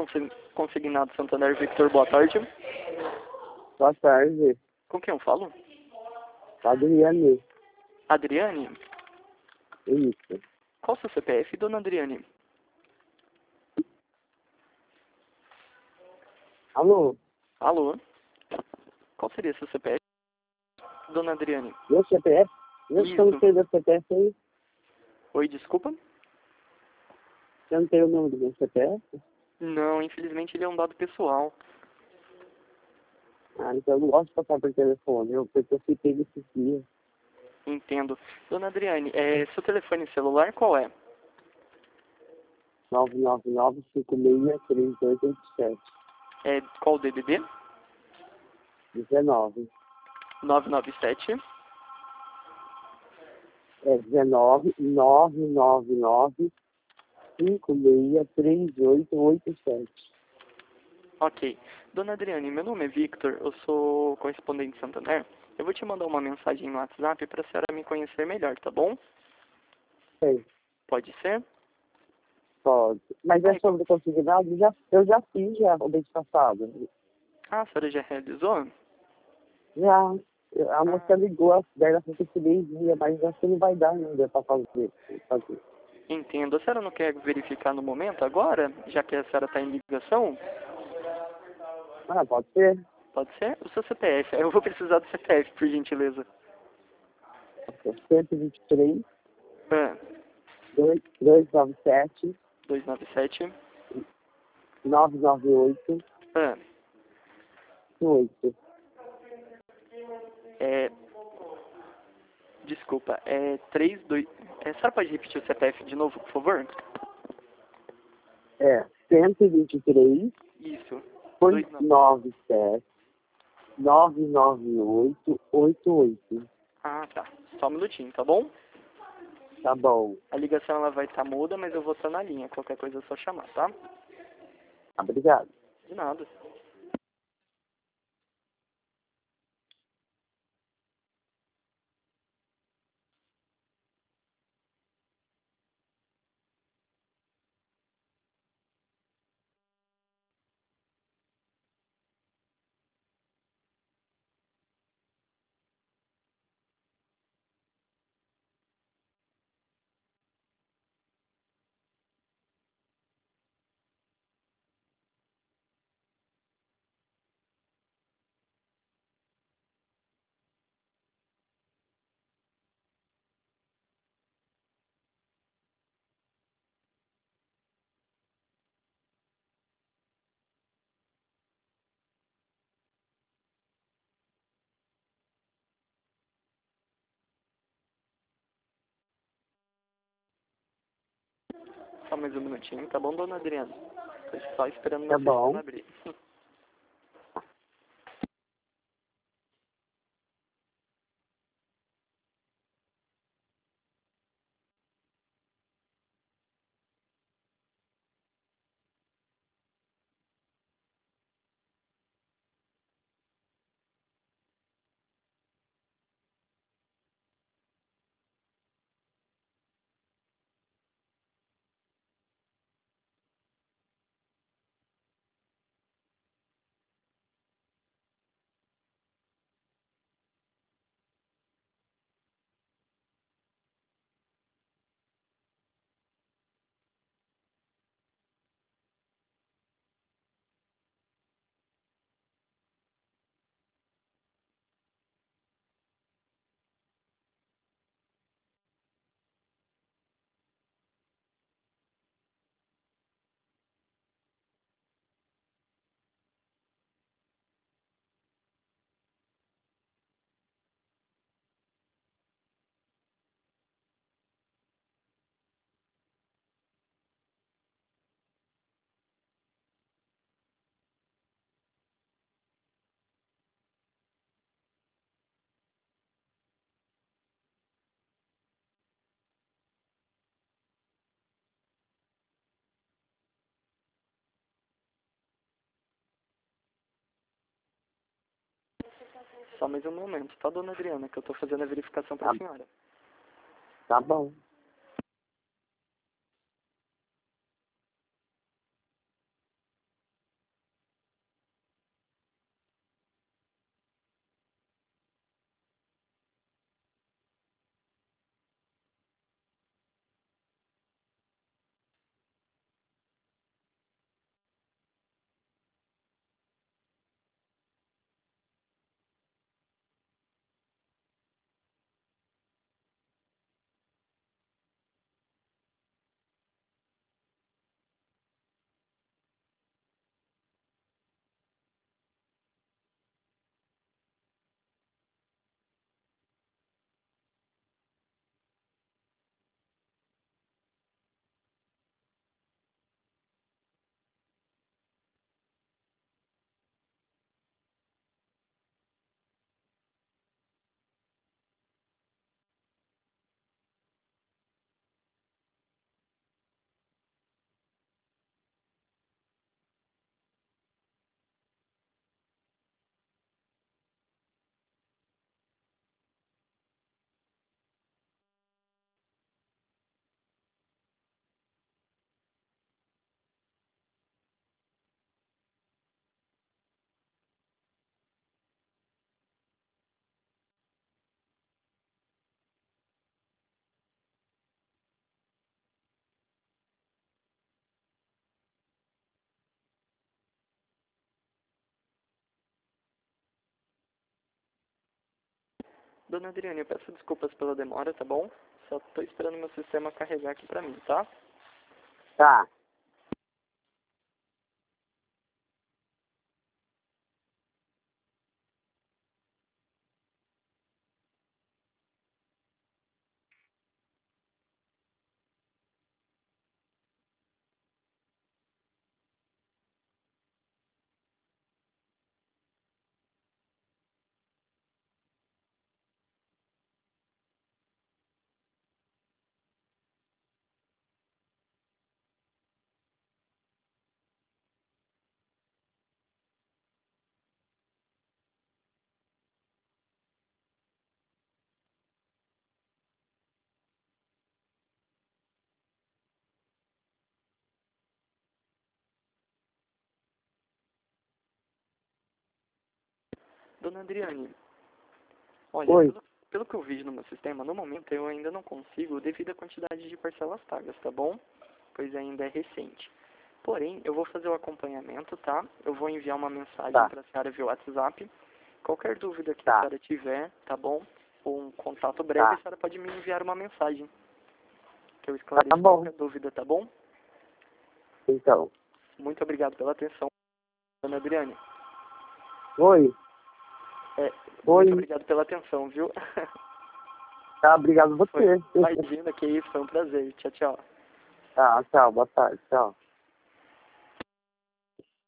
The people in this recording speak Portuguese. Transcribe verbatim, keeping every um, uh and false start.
Consi- Consignado Santander Victor, boa tarde. Boa tarde, Com quem eu falo? Adriane. Adriane? Isso. Qual o seu C P F, dona Adriane? Alô, Alô? Qual seria seu C P F, dona Adriane? meu C P F? Eu Isso. não tenho meu C P F aí. Oi, desculpa? Eu não tenho o nome do meu C P F. Não, infelizmente ele é um dado pessoal. Ah, então eu não gosto de passar por telefone, eu, porque eu fiquei nesses dias. Entendo. Dona Adriane, é, seu telefone celular qual é? nove nove nove, cinco seis, três dois oito sete. É qual o D D D? dezenove. nove nove sete. É dezenove, nove nove nove, cinco seis, três oito oito sete. Ok. Dona Adriane, meu nome é Victor, eu sou correspondente de Santander. Eu vou te mandar uma mensagem no WhatsApp para a senhora me conhecer melhor, tá bom? Sei, Pode ser? pode. Mas é Ai, sobre consignado? Já, eu já fiz já o mês passado. ah, a senhora já realizou? Já. A Ah, moça ligou, daí ela falou que esse mês ia, mas acho que não vai dar ainda pra fazer. fazer. entendo. A senhora não quer verificar no momento agora, já que a senhora está em ligação? Ah, pode ser? Pode ser? O seu C P F. Eu vou precisar do C P F, por gentileza. cento e vinte e três, Ah, duzentos e noventa e sete, dois nove sete. novecentos e noventa e oito, Ah, oito. é... Desculpa, é três dois... É, a senhora pode repetir o C P F de novo, por favor? É, cento e vinte e três, Isso. oitocentos dois e noventa e sete, novecentos e noventa e oito, oitenta e oito. Ah, tá. Só um minutinho, tá bom? Tá bom. A ligação ela vai estar muda, mas eu vou estar na linha. Qualquer coisa é só chamar, tá? Obrigado. De nada. Só mais um minutinho, tá bom, dona Adriana? Tô só esperando Tá meu sistema bom. abrir. Só mais um momento, tá, dona Adriana? Que eu tô fazendo a verificação pra Tá, senhora. tá bom. Dona Adriane, eu peço desculpas pela demora, tá bom? Só tô esperando meu sistema carregar aqui pra mim, tá? Tá. Dona Adriane, olha, Oi. pelo, pelo que eu vejo no meu sistema, no momento eu ainda não consigo devido à quantidade de parcelas pagas, tá bom? Pois ainda é recente. Porém, eu vou fazer o acompanhamento, tá? Eu vou enviar uma mensagem Tá. para a senhora via WhatsApp. Qualquer dúvida que a Tá. senhora tiver, tá bom? Ou um contato breve, Tá. a senhora pode me enviar uma mensagem, que eu Tá esclareço bom. qualquer dúvida, tá bom? Então. Muito obrigado pela atenção, Dona Adriane. Oi. É, Oi. muito obrigado pela atenção, viu? Tá, obrigado Foi, você. imagina que isso, foi um prazer. Tchau, tchau. Tá, tchau, boa tarde, tchau.